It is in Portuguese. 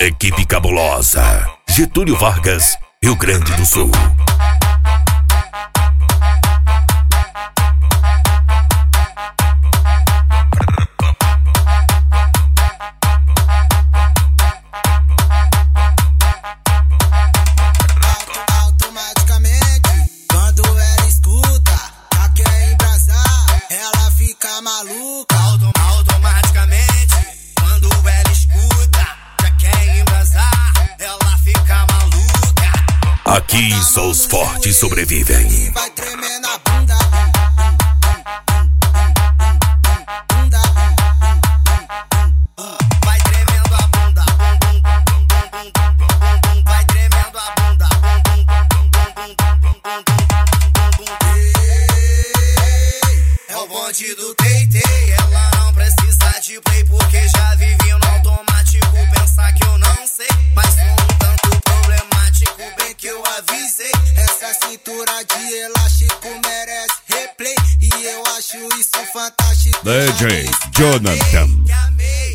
Equipe cabulosa. Getúlio Vargas, Rio Grande do Sul. Automaticamente, quando ela escuta, já quer embrasar, ela fica maluca. Automaticamente, quando ela escuta, já quer embrasar, ela fica maluca. Aqui só os fortes sobrevivem. E vai tremendo a bunda. Vai tremendo a bunda. Vai tremendo a bunda. É o bonde do Teitei. Ela não precisa de play porque já vivi no automático. Pensar que eu não sei, mas sou um tanto problemático. Bem que eu avisei. Essa cintura de elástico merece replay. E eu acho isso fantástico. DJ Jonathan. Que amei.